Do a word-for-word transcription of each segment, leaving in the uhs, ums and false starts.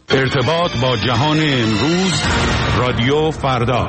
ارتباط با جهان امروز، رادیو فردا.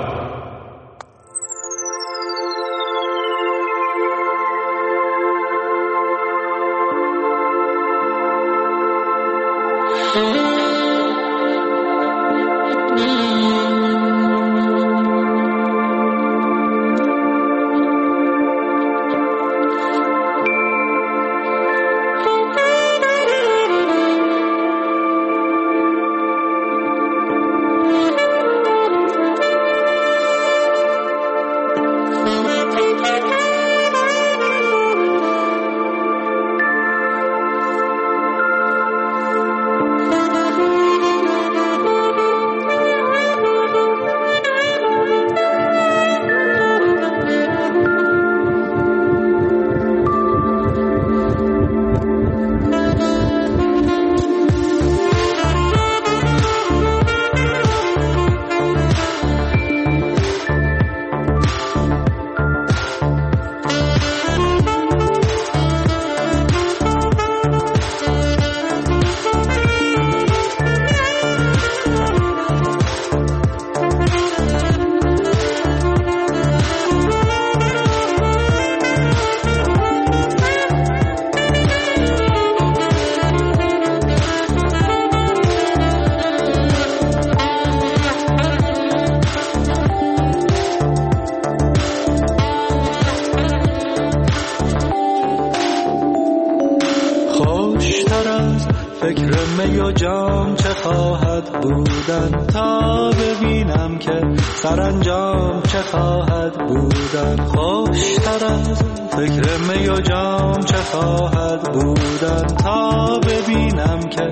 سرانجام چه خواهد بودن، خوشتر از فکر می و جام چه خواهد بودن، تا ببینم که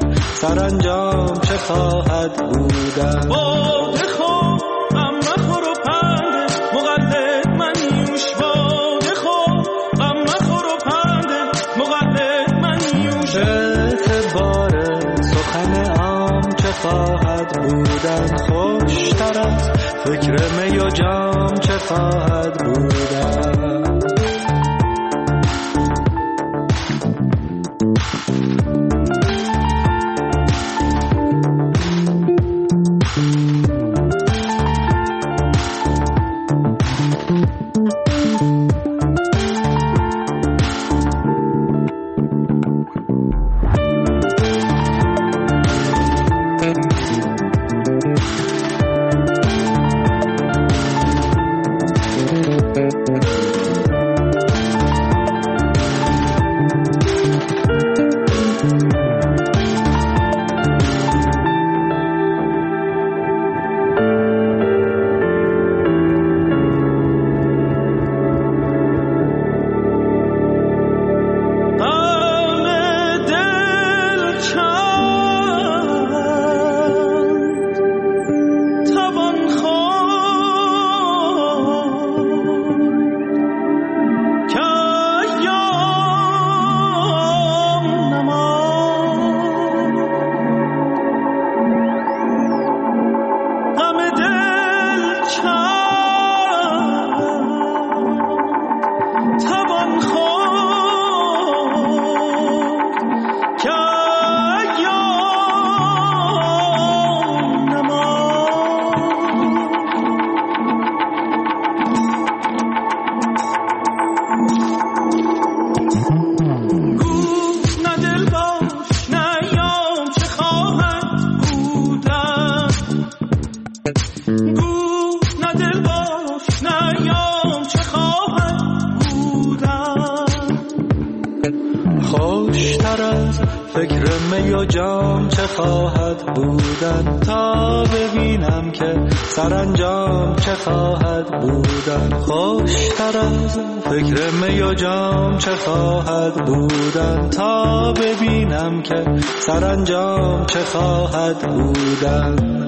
سرانجام چه خواهد بودن. باده خور غم مخور و پنده مقلد من یوش، باده خور غم مخور و پنده مقلد من یوش. اعتبار سخن عام چه خواهد بودن، خوشتر از فکر می و جام چه خواهد بودن. فکر می و جام چه خواهد بودن، تا ببینم که سرانجام چه خواهد بودن. خوشتر از فکر می و جام چه خواهد بودن، تا ببینم که سرانجام چه خواهد بودن.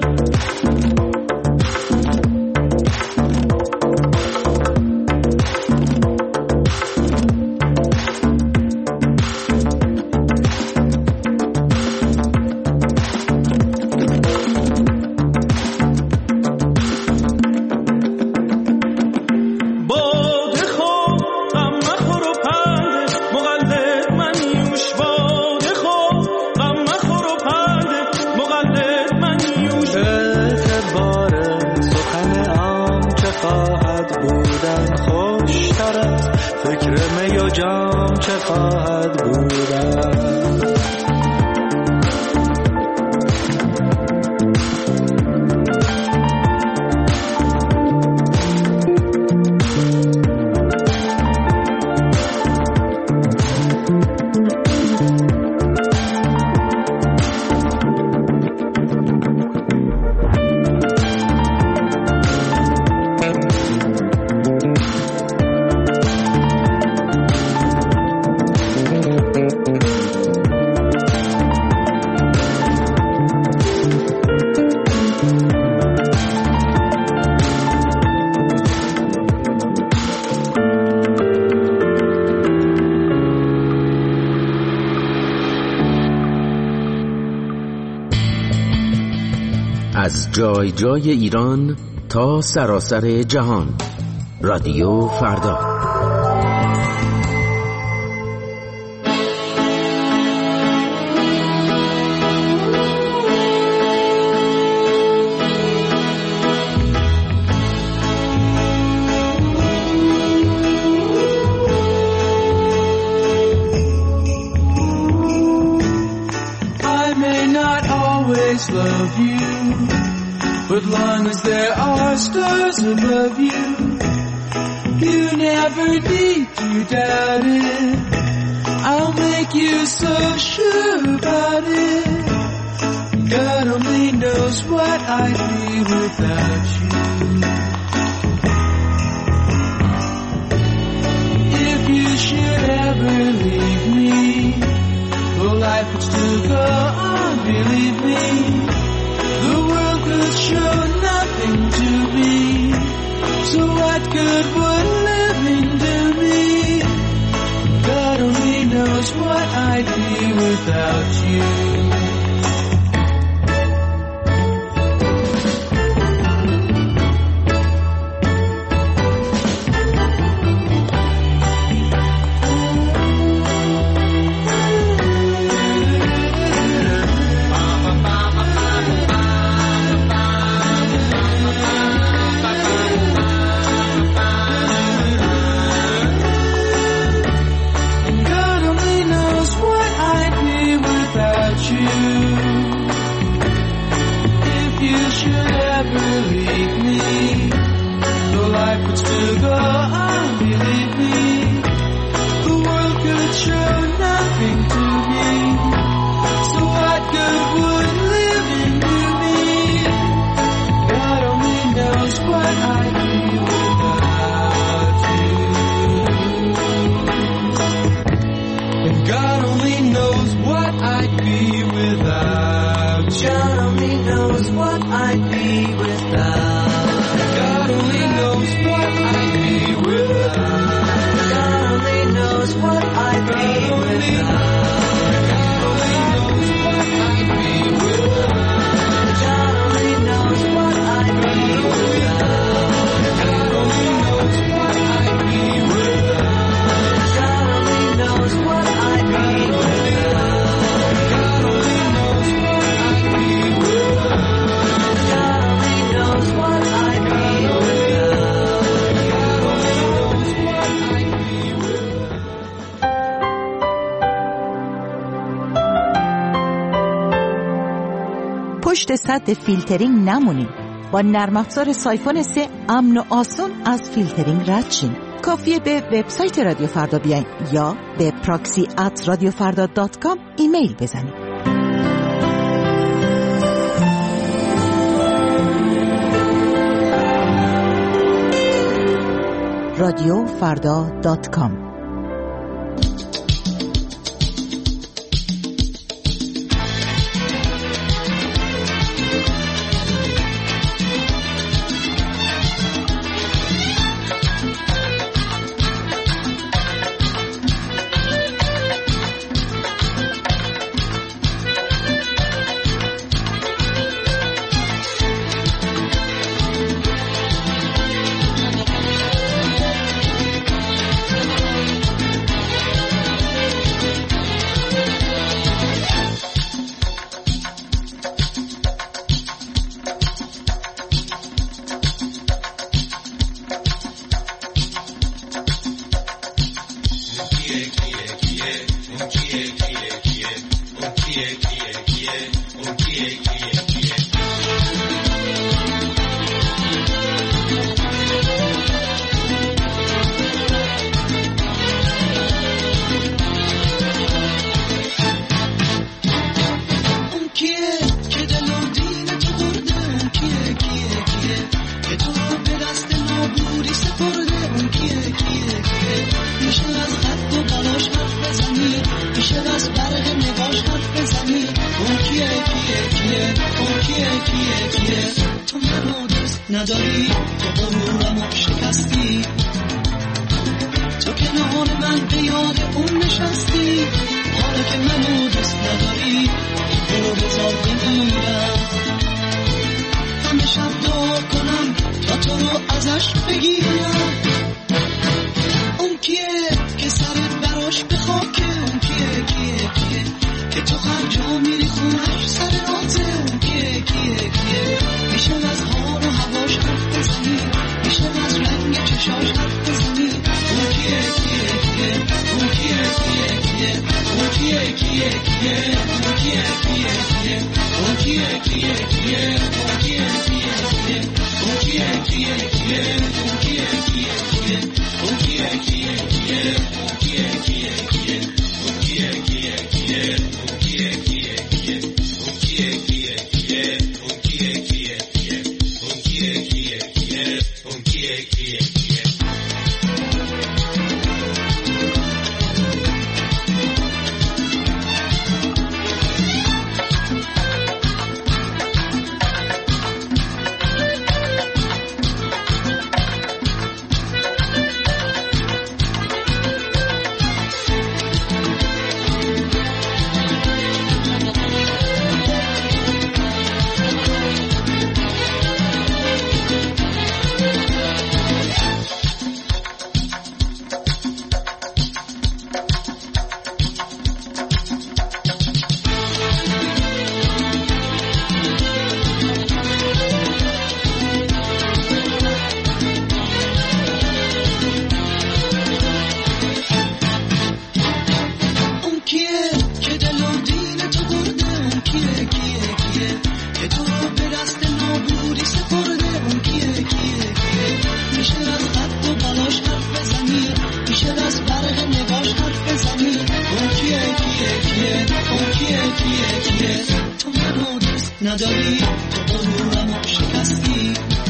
جام چه خواهد بودن. از جای جای ایران تا سراسر جهان، رادیو فردا. Love you, but long as there are stars above you, you never need to doubt it. I'll make you so sure about it. God only knows what I'd be without you. If you should ever leave me, well, life would still go on, believe me. The world could show nothing to me, so what good would living do me? God only knows what I'd be without you. پشت سد فیلترینگ نمونید. با نرم افزار سایفون سه امن و آسون از فیلترینگ رد شین. کافیه به وبسایت رادیو فردا بیاین یا به پراکسی ات رادیو فردا دات کام ایمیل بزنید. رادیو فردا دات کام. نداری تو غرورمو شکستی، تو کنار من به یاد اون نشستی. حالا که منو دوست نداری برو بذار بمیرم. همه شب دعا کنم تا تو رو ازش بگیرم. اون کیه که سرت براش به خاکه؟ اون کیه کیه کیه که تو هر جا میری خونش سر راته؟ اون کیه کیه کیه میشه از حال و هواش حرف بزنی، میشه از رنگ چشاش حرف بزنی. اون کیه کیه کیه اون کیه کیه کیه اون کیه کیه کیه اون کیه کیه کیه اون کیه کیه کیه اون کیه کیه کیه اون کیه کیه کیه اون کیه کیه کیه اون کیه کیه کیه اون کیه کیه کیه اون کیه کیه کیه اون کیه کیه کیه اون کیه کیه کیه اون کیه کیه کیه اون کیه کیه کیه اون کیه کیه کیه. نداری تو غرورمو شکستی،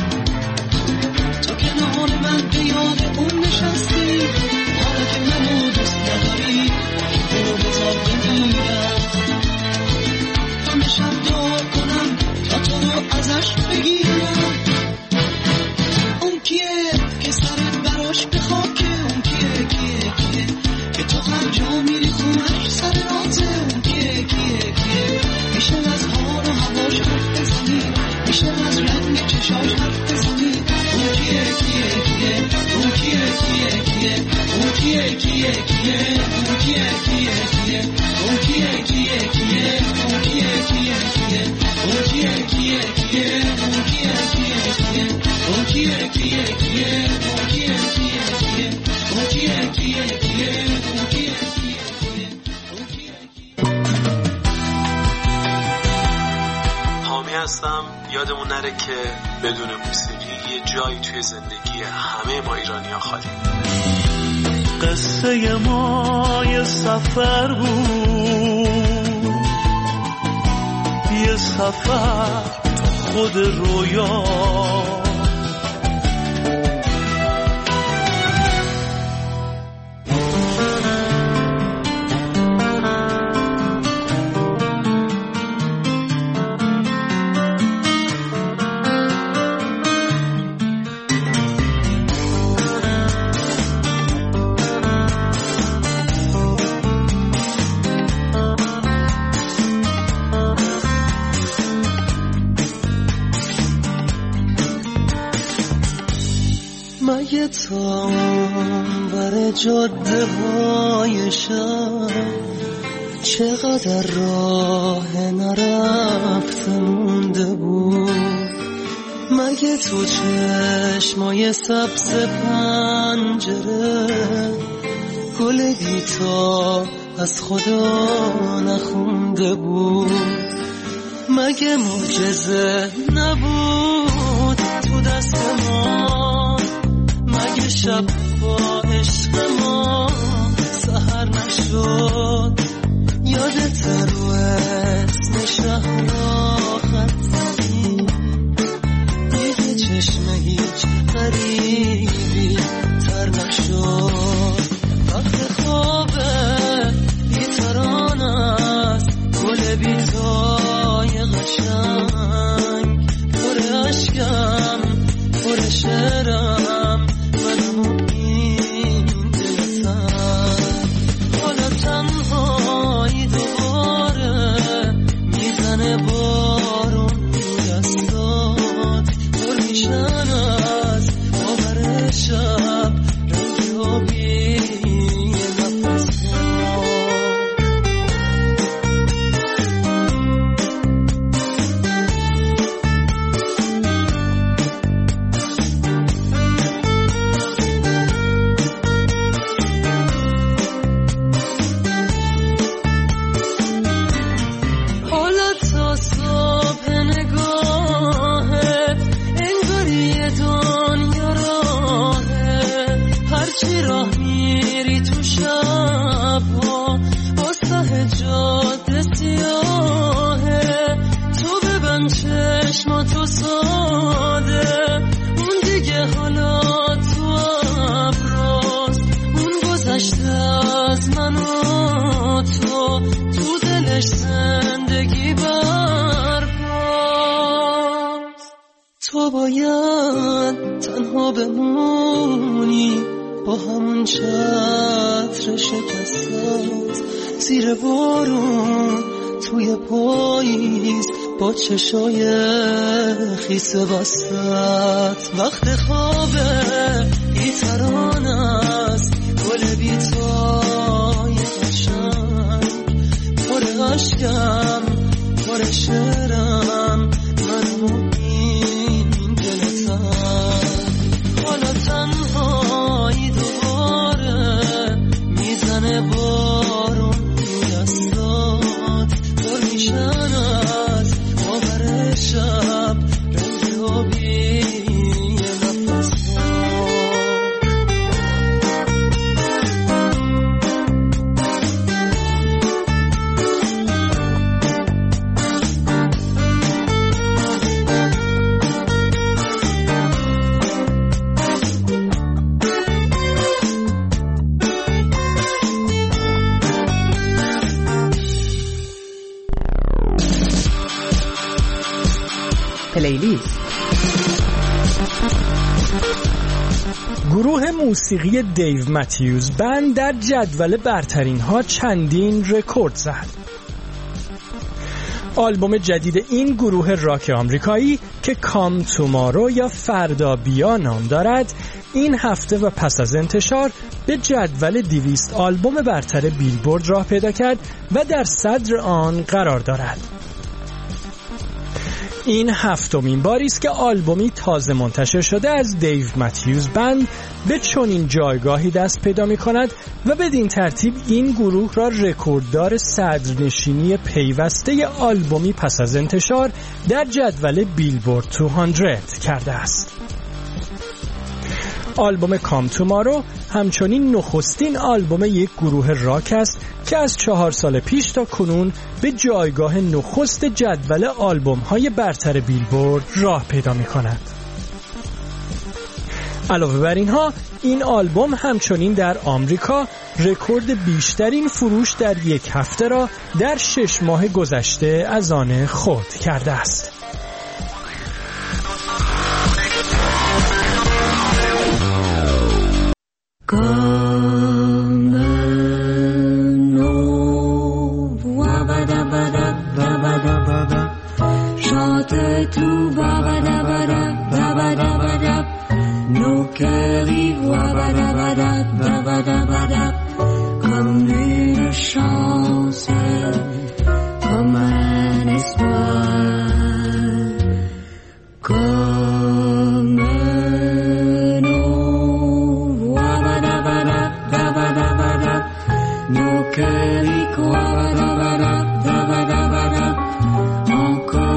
تو کنار من به یاد اون نشستی. حالا که منو دوست نداری برو بذار بمیرم. همه شب دعا کنم تا تو رو ازش بگیرم. اون کیه که سرت براش به خاکه؟ اون کیه کیه کیه که تو هر جا میری خونش سر راته؟ اون کیه کیه کیه میشه از حال و هواش حرف بزنی، میشه از رنگ چشاش حرف بزنی. اون کیه کیه کیه اون کیه کیه کیه اون کیه کیه کیه اون کیه کیه کیه اون کیه کیه کیه اون کیه کیه کیه اون کیه کیه کیه اون کیه کیه کیه اون کیه کیه کیه اون کیه کیه کیه اون کیه کیه کیه اون کیه هستم. یادمون نره که بدون موسیقی یه جایی توی زندگی همه ما ایرانی‌ها خالی. قصه ما یه سفر بود، یه سفر خود رویا. مگه تا بر جاده های شب چقدر راه نرفته مونده بود؟ مگه تو چشمای سبز پنجره گل بیتا از خدا نخونده بود؟ مگه معجزه نبود تو دست ما؟ مگه شب با عشق ما سحر نشد؟ یادت رو اسم شهر خط زدی؟ دیگه چشم هیچ غریبی تر نشد. وقت خوابه بیتران است گل بیتای قشنگ، پر عشقم پر شعرم منم این دلتن. حالا تنهایی دوباره میزنه بارون دستات، پر میشن از آور شب رنگ آبی نفس. تو باید تنها بمونی با همون چتر شکستت زیر بارون توی پاییز با چشای خیس بستت. وقت خوابه بیتران است گل بیتای قشنگ، پر عشقم پر شعرم منم این دلتن. حالا تنهایی دوباره میزنه بارون دستات، پر میشن از آور شب رنگ آبی نفس. پلیلیست. گروه موسیقی دیو متیوز بند در جدول برترین ها چندین رکورد زد. آلبوم جدید این گروه راک آمریکایی که کام تومارو یا فردا بیا نام دارد این هفته و پس از انتشار به جدول دویست آلبوم برتر بیلبورد راه پیدا کرد و در صدر آن قرار دارد. این هفتمین باری است که آلبومی تازه منتشر شده از دیو متیوز بند به چنین جایگاهی دست پیدا می کند و بدین ترتیب این گروه را رکورددار صدرنشینی پیوسته آلبومی پس از انتشار در جدول بیلبورد دویست کرده است. آلبوم کام تومارو همچنین نخستین آلبوم یک گروه راک است که از چهار سال پیش تا کنون به جایگاه نخست جدول آلبوم‌های برتر بیلبورد راه پیدا می‌کند. علاوه بر اینها این آلبوم همچنین در آمریکا رکورد بیشترین فروش در یک هفته را در شش ماه گذشته از آن خود کرده است. Comme une chance, comme un espoir, comme nos voix, nos cœurs y croient, encore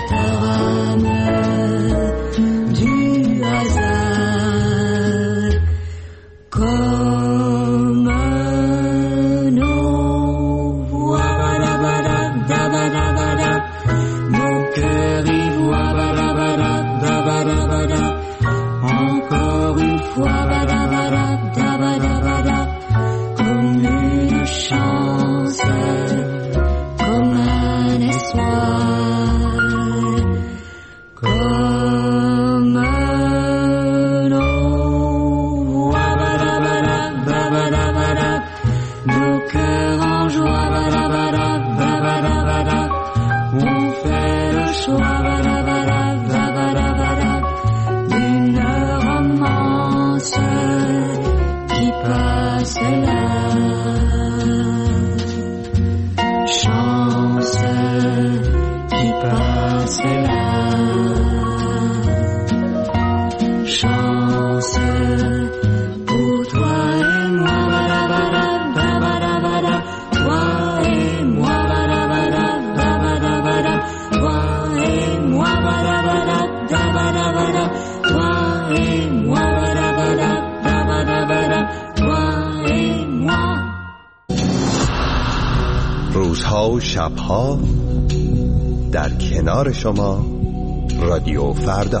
روزها و شبها در کنار شما رادیو فردا.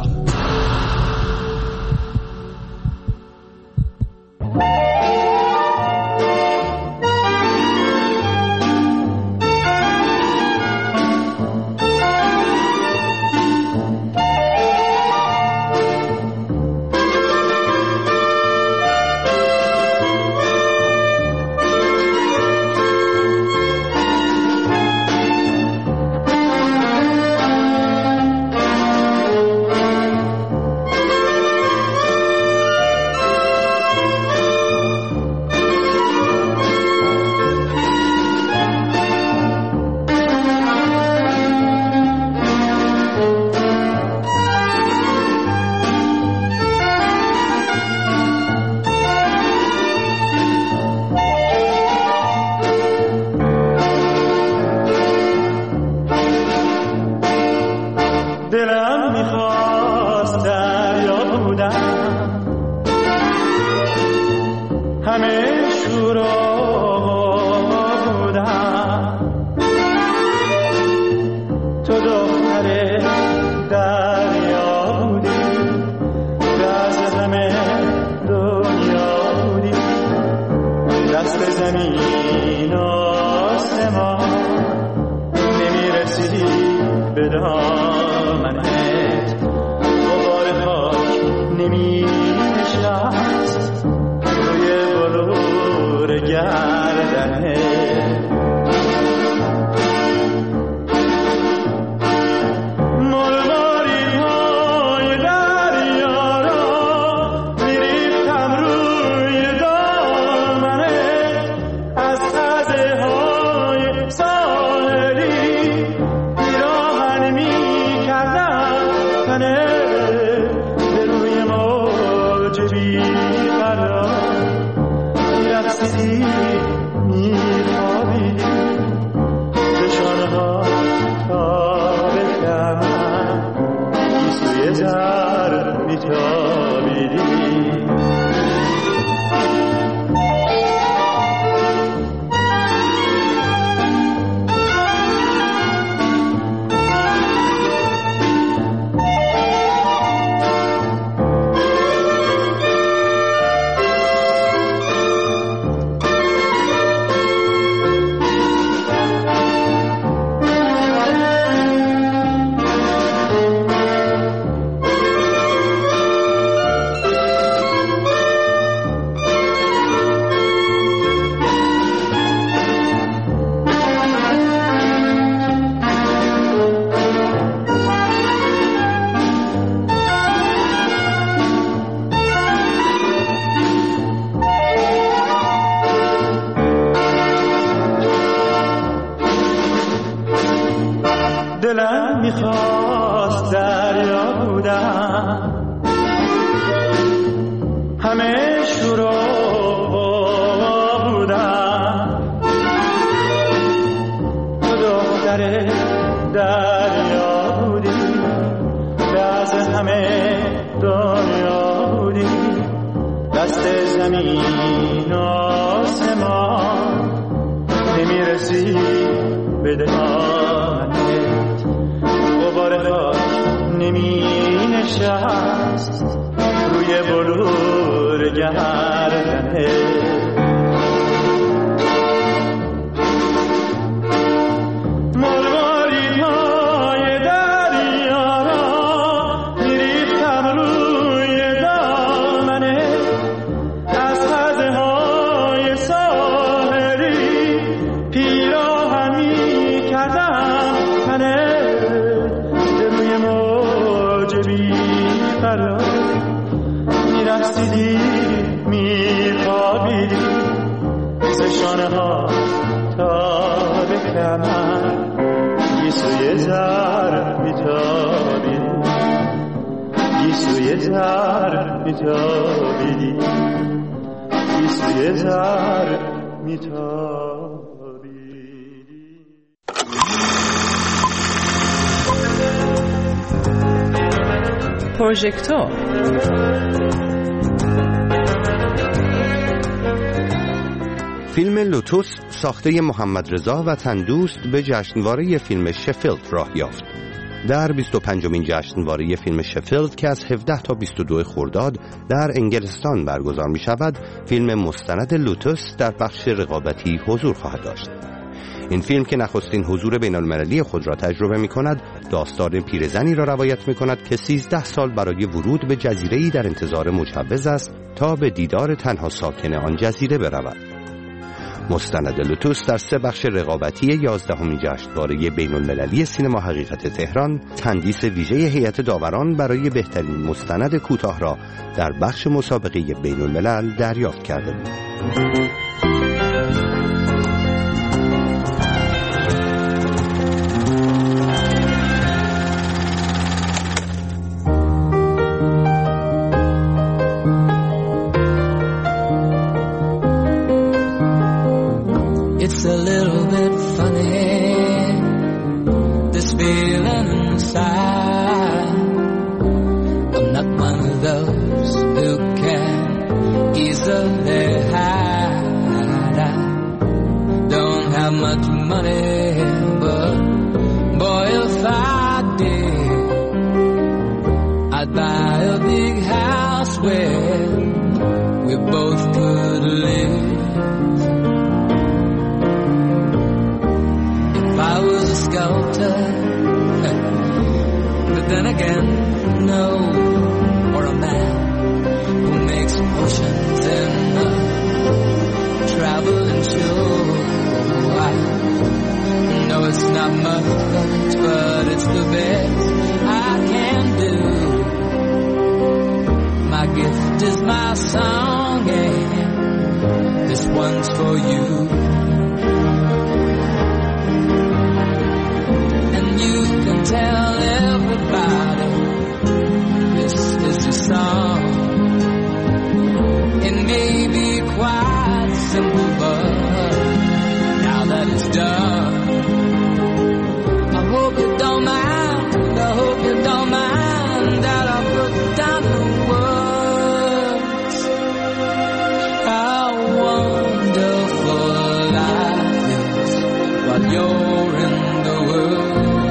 دلم میخواست دریا بودم، همه شورا بودم، تو دختر دریا بودی، همه دنیا بودی، دست زمین آسمان نمیرسی به دهانت، غبار خاک نمی نشست روی بلور گردنت. میرسیدی میخوابیدی سشانه ها تا به کمر، گیسوی زر میتابیدی، گیسوی زر میتابیدی، گیسوی زر میتابیدی. پروژکتور فیلم لوتوس ساخته محمد رضا وطندوست به جشنواره فیلم شفیلد راه یافت. در بیست و پنجمین جشنواره فیلم شفیلد که از هفده تا بیست و دو خرداد در انگلستان برگزار می شود، فیلم مستند لوتوس در بخش رقابتی حضور خواهد داشت. این فیلم که نخستین حضور بین المللی خود را تجربه می کند، داستان پیرزنی را روایت می کند که سیزده سال برای ورود به جزیره‌ای در انتظار مجوز است تا به دیدار تنها ساکن آن جزیره برود. مستند لوتوس در سه بخش رقابتی یازدهمین جشنواره بین المللی سینما حقیقت تهران تندیس ویژه هیئت داوران برای بهترین مستند کوتاه را در بخش مسابقه بین الملل دریافت کرده بود. It's a little bit funny, this feeling inside. I'm not one of those who can easily hide. I don't have much money, but boy, if I did, I'd buy a big house where we both could live. I was a sculptor, but then again, no, or a man who makes potions in a traveling show. I know it's not much, but it's the best I can do. My gift is my song, and this one's for you. Tell everybody this is your song. It may be quite simple, but now that it's done, I hope you don't mind, I hope you don't mind that I put down the words. How wonderful life is while you're in the world.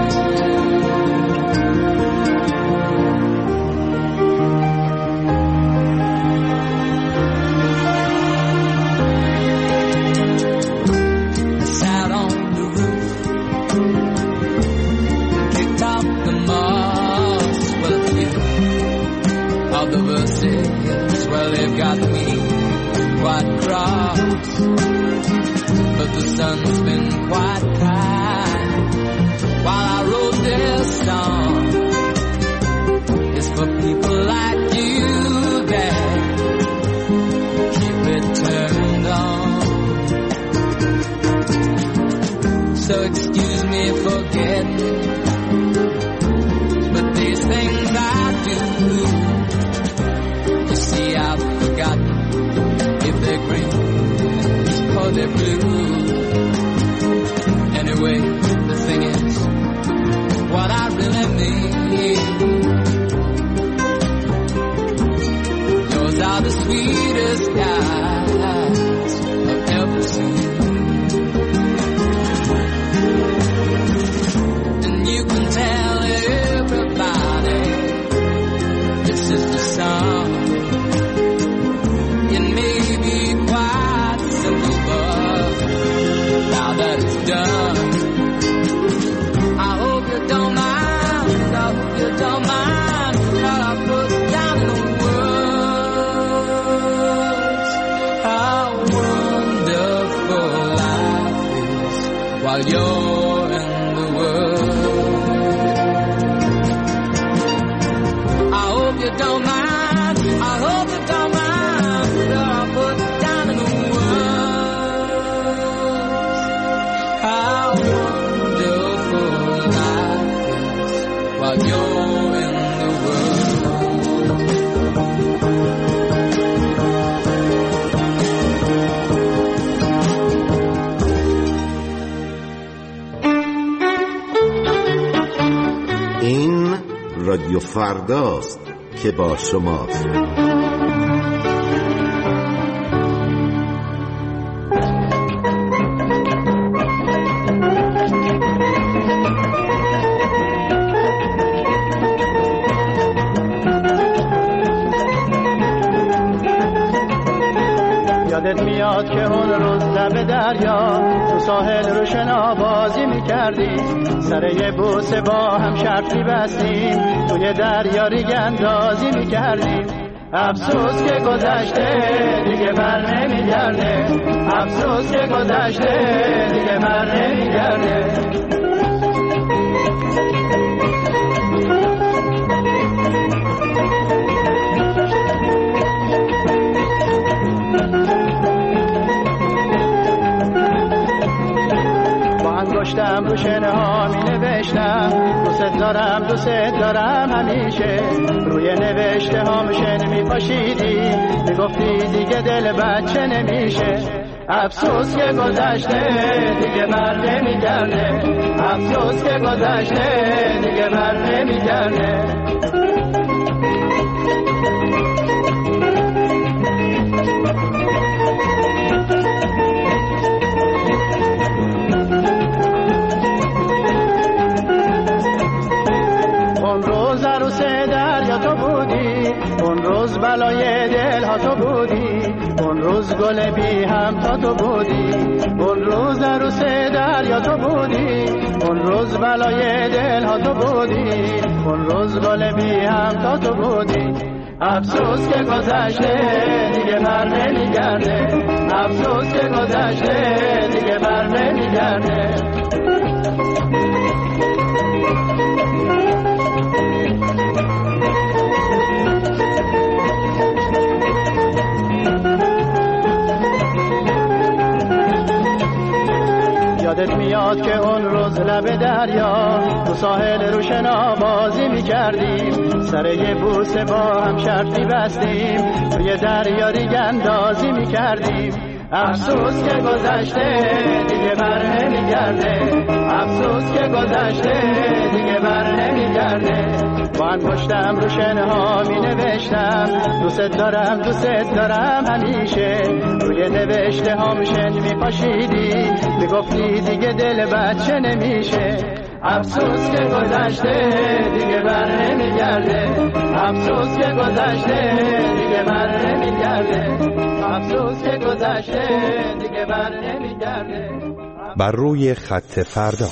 The verses, well, they've got me quite cross, but the sun's been quite kind while I wrote this song. It's for people like you that keep it turned on. So excuse me for getting, but these things I do, see, I've forgotten if they're green or they're blue. Anyway, the thing is, what I really mean you're in the world. I hope you don't mind, I hope you don't mind that I put down in the words how wonderful life is while you're in the world. این رادیو فرداست که با شماست. یادت میاد که اون روز لب دریا تو ساحل رو شنا بازی میکردی، سر یه بوسه با هم شرطی بستیم، توی دریا ریگ اندازی میکردیم. افسوس که گذشته دیگه بر نمیگرده، افسوس که گذشته دیگه بر نمیگرده. انگشتم رو شنه ها می نوشتم دوست دارم دوست دارم همیشه، روی نوشته ها شن می پاشیدی می گفتی دیگه دل بچه نمیشه. افسوس که گذشته دیگه بر نمیگرده، افسوس که گذشته دیگه بر نمیگرده. اون روز بلای دل ها تو بودی، اون روز گل بی هم تا تو بودی، اون روز عروس دریا تو بودی، اون روز بلای دل ها تو بودی، اون روز گل بی هم تا تو بودی. افسوس که گذشته دیگه بر نمیگرده، افسوس که گذشته دیگه بر نمیگرده. یادت میاد که اون روز لب دریا تو ساحل رو شنا بازی میکردیم، سر یه بوسه با هم شرطی بستیم، توی دریا ریگ اندازی میکردیم. افسوس که گذشته دیگه بر نمیگرده، افسوس که گذشته دیگه بر نمیگرده. با انگشتم رو شنه ها می نوشتم دوست دارم دوست دارم همیشه، روی نوشته ها شن می پاشیدی می گفتی دیگه دل بچه نمیشه. افسوس که گذشته دیگه بر نمیگرده، افسوس که گذشته دیگه بر نمیگرده، افسوس که گذشته دیگه بر نمیگرده. بر روی خط فردا.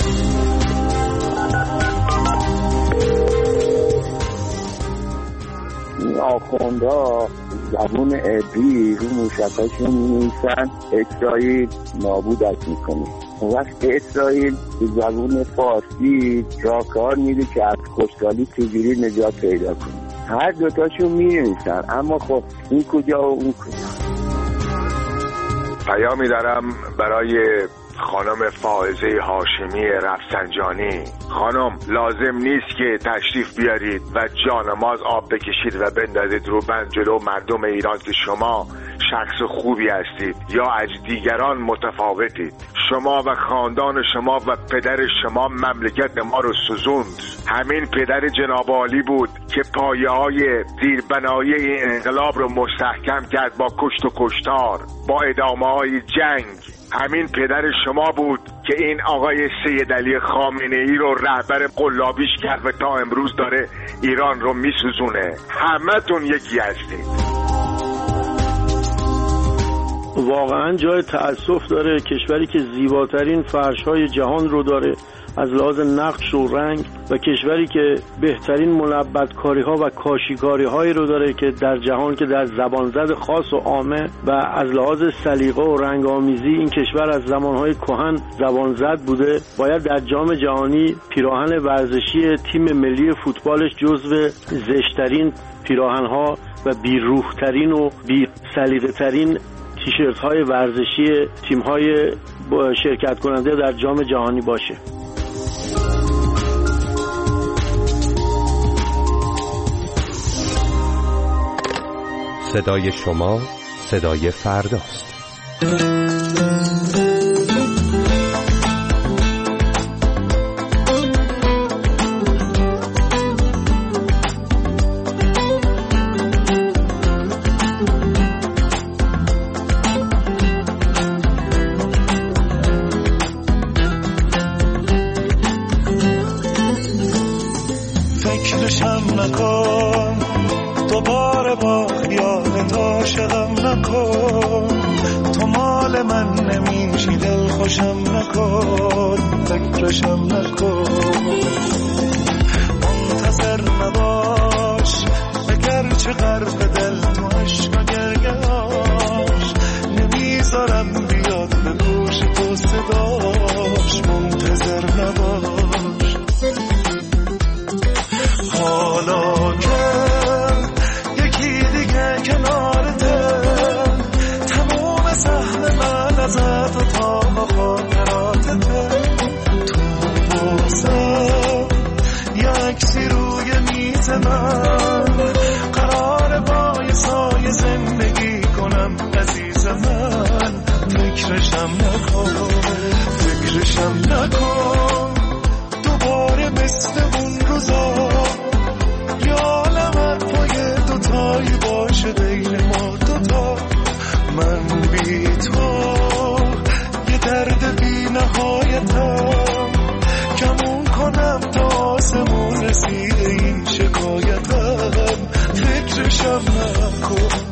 آخوندا زبون عبری رو موشکاشون می‌نویسن اسرائیل نابودت میکنه، وقت اسرائیل زبون فارسی راهکار میده که از خوشحالی چجوری نجات پیدا کنه. هر دوتاشون می‌نویسن اما خب این کجا و اون کجا. پیامی دارم برای خانم فائزه هاشمی رفسنجانی. خانم لازم نیست که تشریف بیارید و جانماز آب بکشید و بندازید رو بند جلو مردم ایران که شما شخص خوبی هستید یا از دیگران متفاوتید. شما و خاندان شما و پدر شما مملکت ما رو سوزوند. همین پدر جناب عالی بود که پایه های زیربنایی این انقلاب رو مستحکم کرد با کشت و کشتار، با ادامه های جنگ. همین پدر شما بود که این آقای سید علی خامنه ای رو رهبر قلابیش کرد و تا امروز داره ایران رو میسوزونه. همه تون یکی هستید. واقعا جای تأسف داره. کشوری که زیباترین فرش‌های جهان رو داره از لحاظ نقش و رنگ و کشوری که بهترین منبت‌کاری‌ها و کاشی‌کاری‌هایی رو داره که در جهان که در زبانزد خاص و عامه و از لحاظ سلیقه و رنگ‌آمیزی این کشور از زمانهای کهن زبانزد بوده، باید در جام جهانی پیراهن ورزشی تیم ملی فوتبالش جزو زشترین پیراهن‌ها و بی‌روح‌ترین و بی‌سلیقه‌ترین تیشرت‌های ورزشی تیم‌های شرکت کننده در جام جهانی باشه. صدای شما صدای فرداست. فکرشم نکن دوباره با خیال تا شدم نکن، تو مال من نمیشی دل خوشم نکن، فکرشم نکن، منتظر نباش اگرچه غرق دل تو عشق و گریه‌اش، نمیذارم بیاد به گوش تو صداش، منتظر نباش. حالا که یکی دیگه کنارته، تموم سهم من ازت و تا خاطراتته، تو واسم یکسی روی میز من، قرار با یه سایه زندگی کنم عزیز من، فکرشم نکن فکرشم نکن دوباره مثل اون روزا، دوتایی باشه بین ما دوتا، من بی تو یه درد بی نهایتم، کمون کنم تا آسمون رسیده این شکایتم، فکرشم نکن.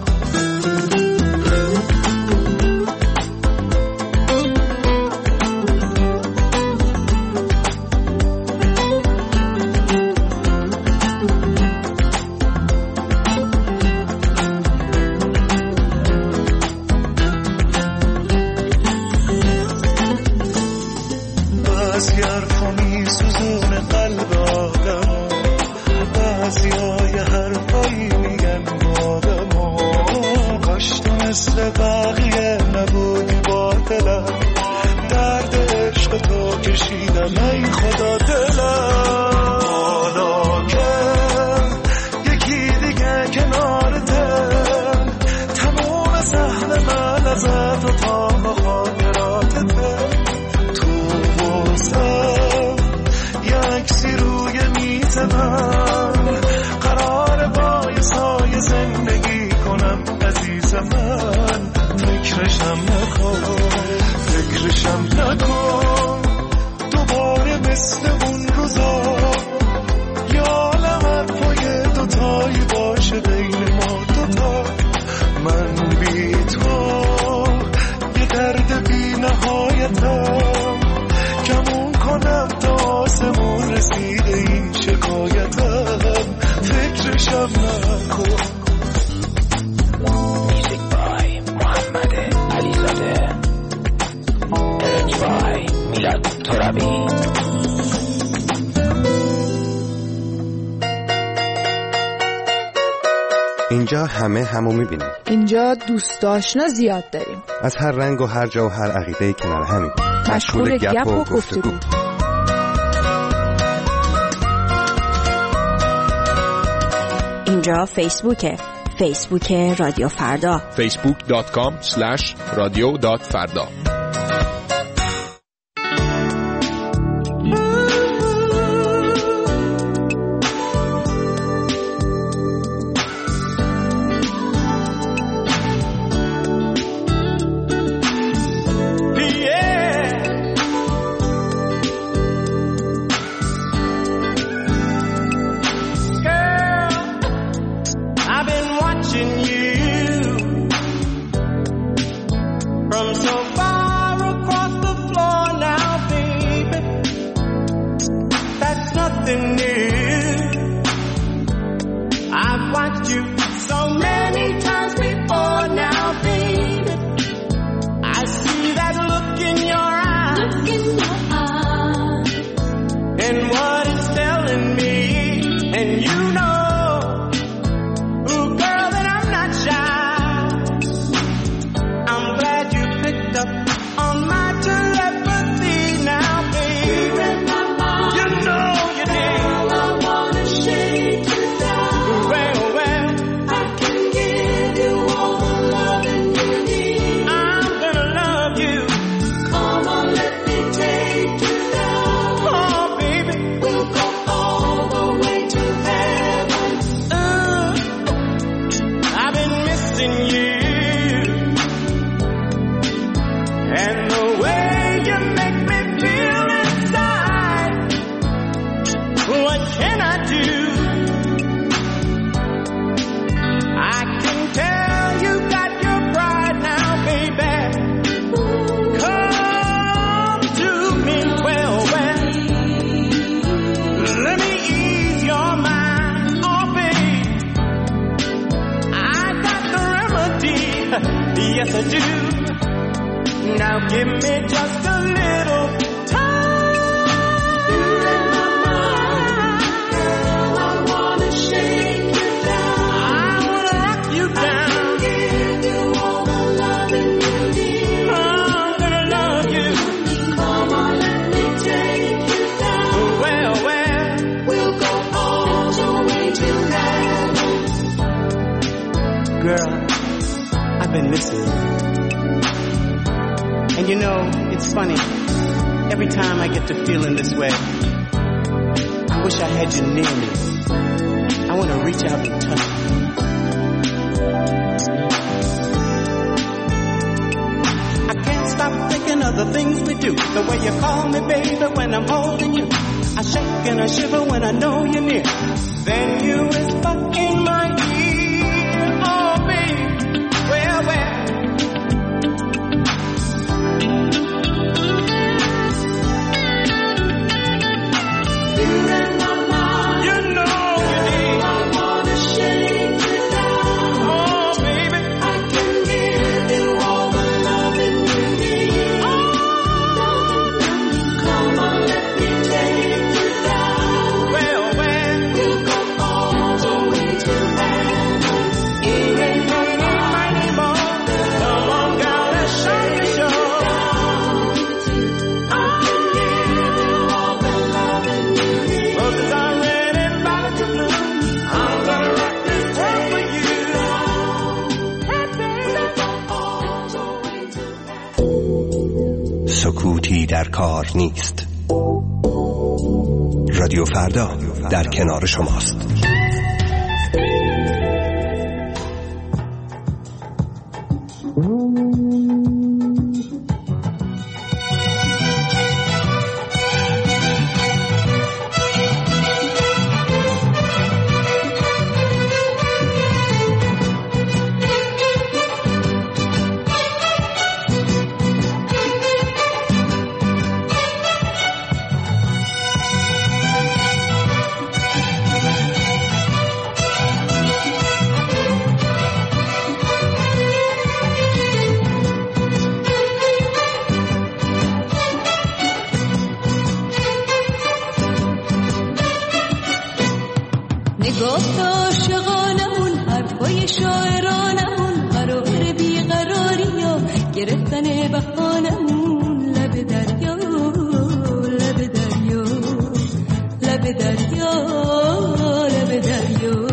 اینجا همه همو میبینیم. اینجا دوست آشنا زیاد داریم، از هر رنگ و هر جا و هر عقیده‌ای کنار همین، مشغول گپ و گفتگو. اینجا فیسبوکه، فیسبوک رادیو فردا، فیسبوک دات کام اسلش رادیو دات فردا. something new. I've watched you so many times before now, baby. I see that look in your eyes, look in your eyes, and what it's telling me. And you know, ooh, girl, that I'm not shy. I'm glad you picked up on my telepathy now, baby. You know you did. Girl, I wanna shake you down. Well, well, I can give you all the loving you need. I'm gonna love you. Come on, let me take you down. Oh, baby, we'll go all the way to heaven. Uh, I've been missing you. And the way you make me feel inside, what can I do? I can tell you got your pride now, baby. Come to me, well, well. Let me ease your mind, oh, babe. I got the remedy, yes I do. Now give me just a little time. Girl, I wanna shake you down. I wanna rock you down. I can give you all the loving you need. I'm gonna love you. Come on, let me take you down. Well, well, we'll go all the way to heaven. Girl, I've been missing you. And you know, it's funny, every time I get to feeling this way, I wish I had you near me. I want to reach out and touch you. I can't stop thinking of the things we do, the way you call me baby when I'm holding you. I shake and I shiver when I know you're near. Then you whisper in my ear, oh baby, well, well. سکوتی در کار نیست. رادیو فردا در کنار شماست. نگاه عاشقانمون، حرفای شاعرانمون، قرار بیقراری و گرفتن بهانمون، لب دریا لب دریا لب دریا لب دریا،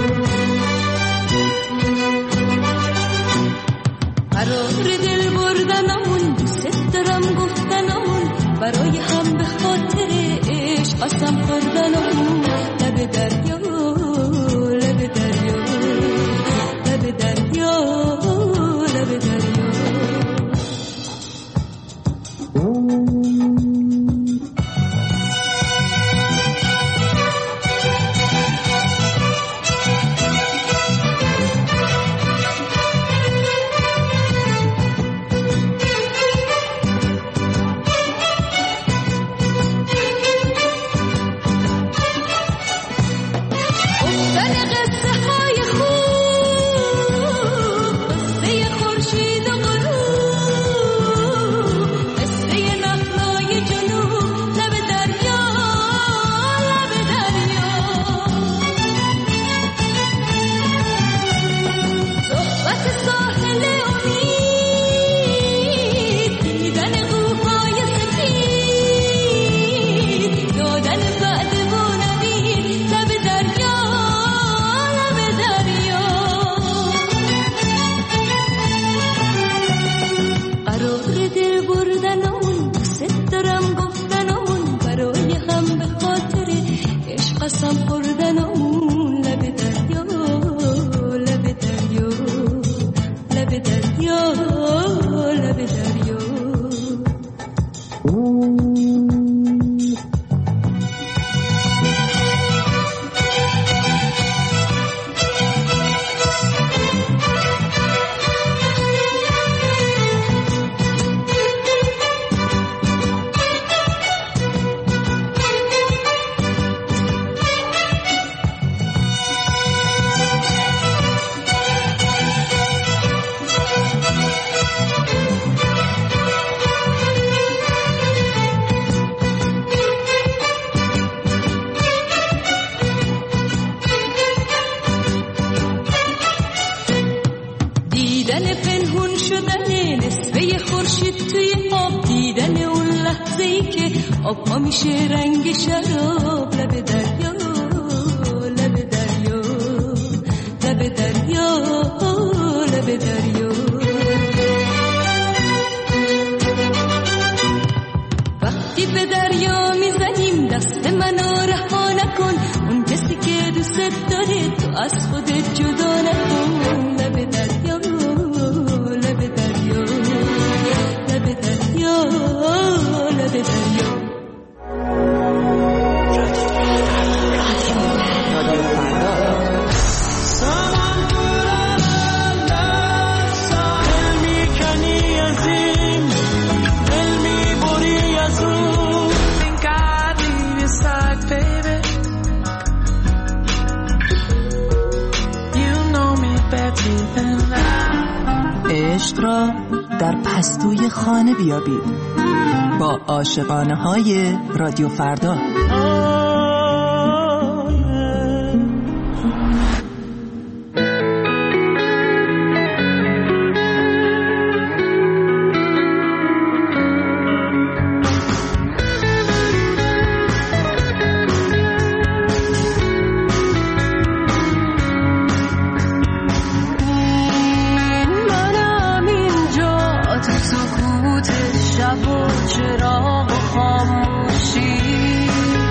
قرار دل بردنمون، دوست دارم گفتنمون، برای هم به خاطر عشق قسم خوردنمون، لب دریا لب دریا لب دریا لب دریا. قسم خوردن اون لب دریا لب دریا لب دریا لب دریا آب ها میشه رنگ شراب لب دریا لب دریا لب دریا لب دریا وقتی به دریا میزنیم دست منو رها نکن اون کسی که دوست داره تو از خودت جدا نکن لب دریا لب دریا لب دریا لب دریا عشق را در پستوی خانه بیابید با عاشقانه های رادیو فردا. چراغ و خاموشی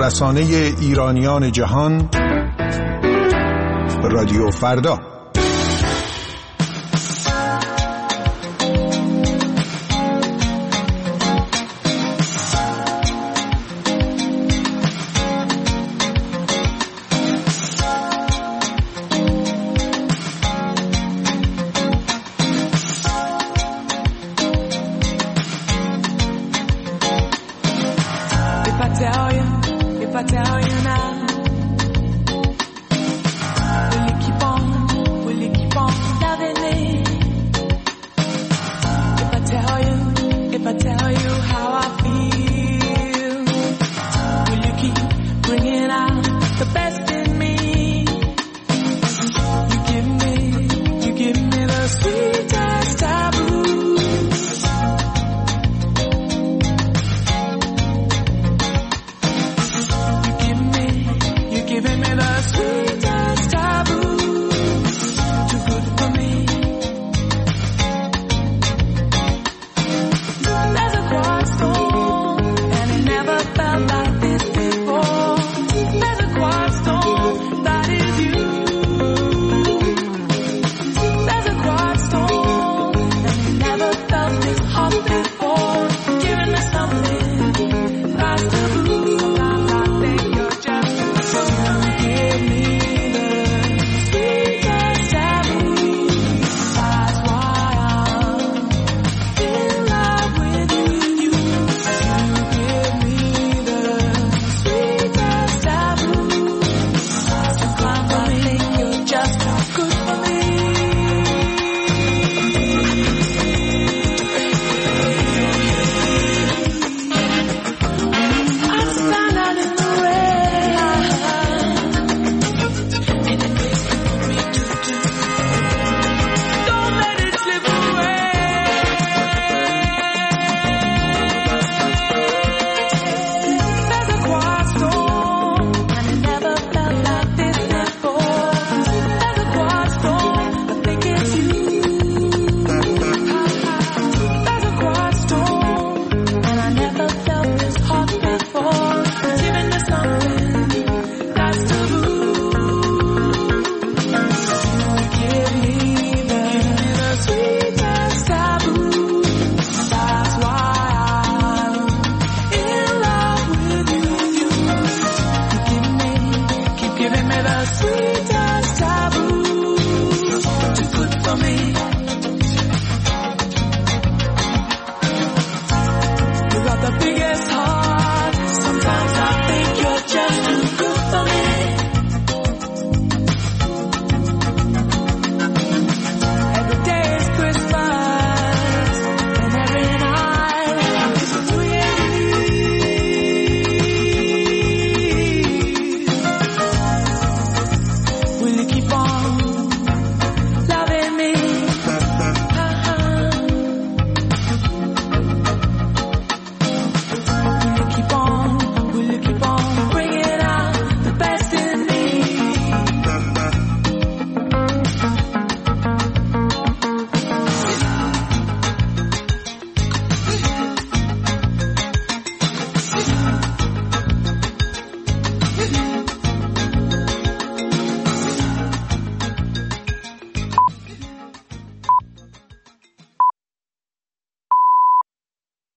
رسانه ایرانیان جهان، رادیو فردا. If I tell you